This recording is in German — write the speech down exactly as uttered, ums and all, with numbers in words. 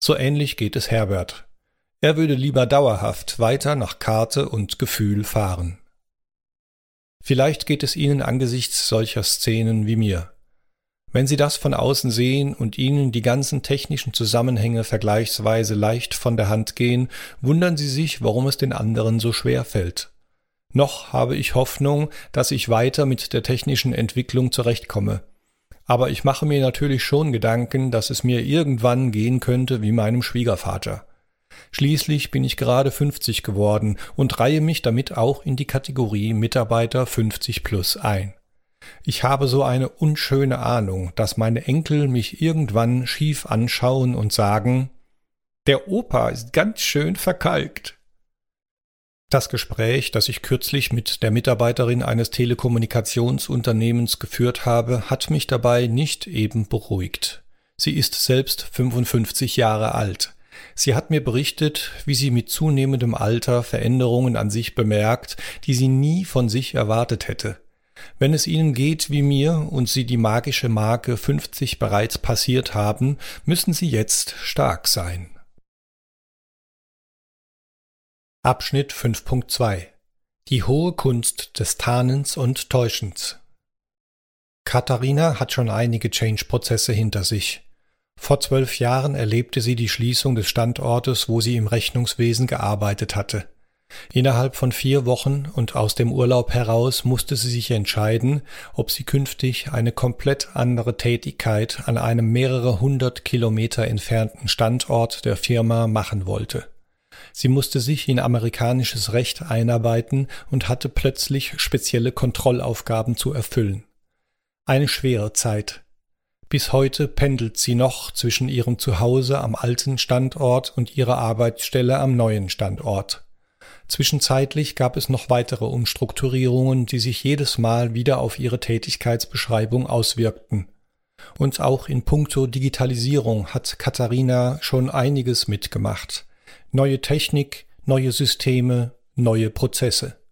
So ähnlich geht es Herbert. Er würde lieber dauerhaft weiter nach Karte und Gefühl fahren. Vielleicht geht es Ihnen angesichts solcher Szenen wie mir. Wenn Sie das von außen sehen und Ihnen die ganzen technischen Zusammenhänge vergleichsweise leicht von der Hand gehen, wundern Sie sich, warum es den anderen so schwer fällt. Noch habe ich Hoffnung, dass ich weiter mit der technischen Entwicklung zurechtkomme. Aber ich mache mir natürlich schon Gedanken, dass es mir irgendwann gehen könnte wie meinem Schwiegervater. Schließlich bin ich gerade fünfzig geworden und reihe mich damit auch in die Kategorie Mitarbeiter fünfzig plus ein. Ich habe so eine unschöne Ahnung, dass meine Enkel mich irgendwann schief anschauen und sagen, der Opa ist ganz schön verkalkt. Das Gespräch, das ich kürzlich mit der Mitarbeiterin eines Telekommunikationsunternehmens geführt habe, hat mich dabei nicht eben beruhigt. Sie ist selbst fünfundfünfzig Jahre alt. Sie hat mir berichtet, wie sie mit zunehmendem Alter Veränderungen an sich bemerkt, die sie nie von sich erwartet hätte. Wenn es Ihnen geht wie mir und Sie die magische Marke fünfzig bereits passiert haben, müssen Sie jetzt stark sein. Abschnitt fünf Punkt zwei. Die hohe Kunst des Tarnens und Täuschens. Katharina hat schon einige Change-Prozesse hinter sich. Vor zwölf Jahren erlebte sie die Schließung des Standortes, wo sie im Rechnungswesen gearbeitet hatte. Innerhalb von vier Wochen und aus dem Urlaub heraus musste sie sich entscheiden, ob sie künftig eine komplett andere Tätigkeit an einem mehrere hundert Kilometer entfernten Standort der Firma machen wollte. Sie musste sich in amerikanisches Recht einarbeiten und hatte plötzlich spezielle Kontrollaufgaben zu erfüllen. Eine schwere Zeit. Bis heute pendelt sie noch zwischen ihrem Zuhause am alten Standort und ihrer Arbeitsstelle am neuen Standort. Zwischenzeitlich gab es noch weitere Umstrukturierungen, die sich jedes Mal wieder auf ihre Tätigkeitsbeschreibung auswirkten. Und auch in puncto Digitalisierung hat Katharina schon einiges mitgemacht. Neue Technik, neue Systeme, neue Prozesse.